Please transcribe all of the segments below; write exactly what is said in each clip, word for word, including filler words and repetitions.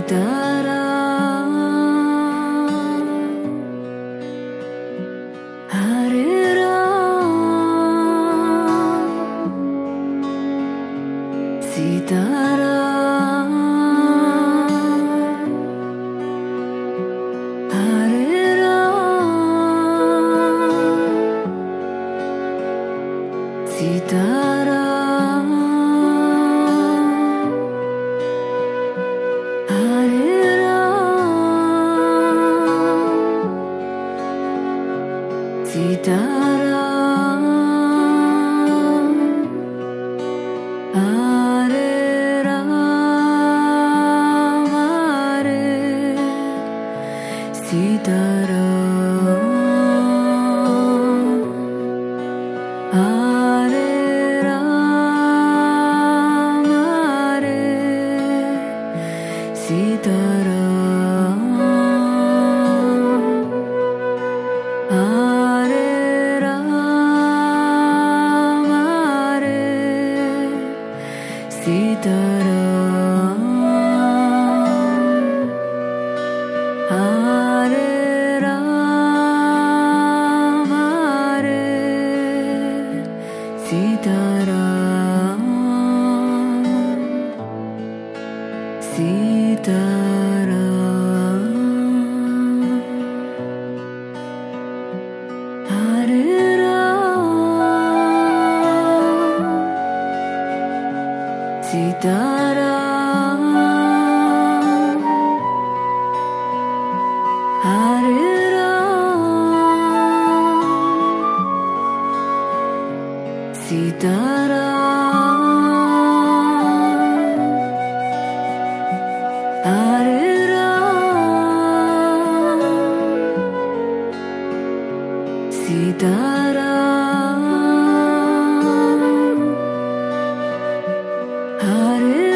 Sitaram Hare Ram Sitaram Hare Ram Sitaram Hare Ram Sitaram Hare Ram Hare Sitaram Hare Ram Hare Sitaram Hare Ram Hare Sitaram Hare Ram Hare Sitaram Sitaram Hare Ram Sitaram Hare Ram Sitaram Hare Ram Sitaram Hare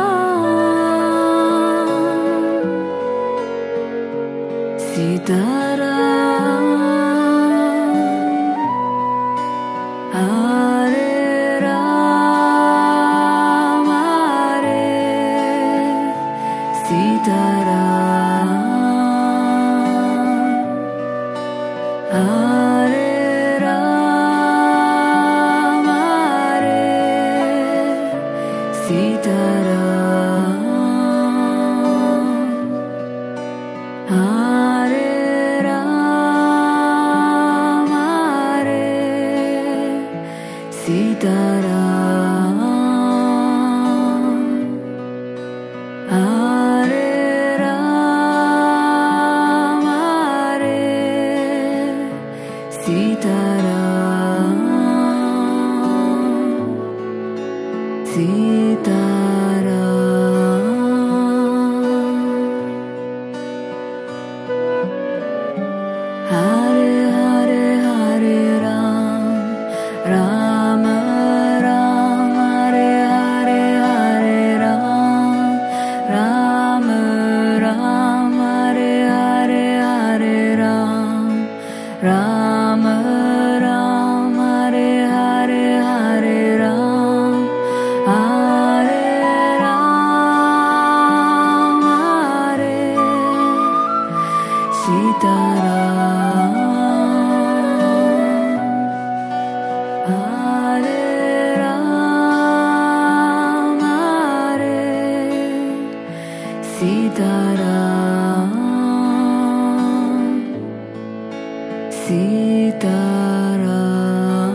Ram Sitaram Hare Ram Hare Sitaram Hare Ram Hare Sitaram Hare Ram Hare Sitaram Hare Ram Hare Sitaram Sitaram Hare Hare Hare Ram Ram Ram Hare Hare Hare Ram Ram Ram Hare Hare Hare Ram Ram Ram Hare Hare Hare Ram Hare Ram Hare Sitaram Hare Ram Hare Sitaram Sitaram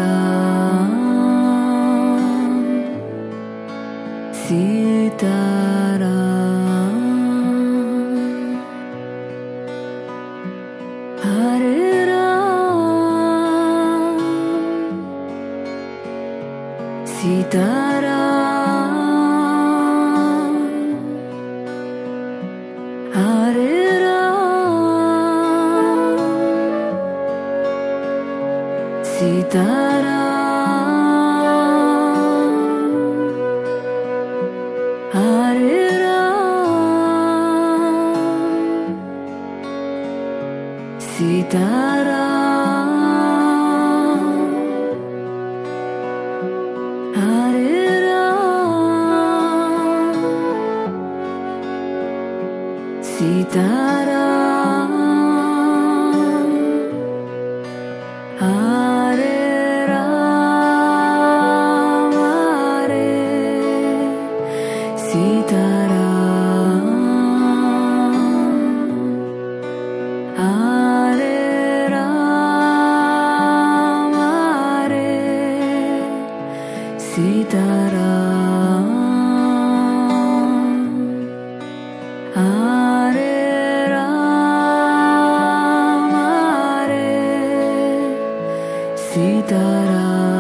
Sitaram Sita Hare Ram, Sita Ram, Hare Ram, Sita Ram, Hare Ram, Sita Ram, Hare Ram, Sita Ram, Hare Ram, Hare Sita Ram, Hare Ram, Hare Sita Ram, Hare Ram, Hare Sita Ram.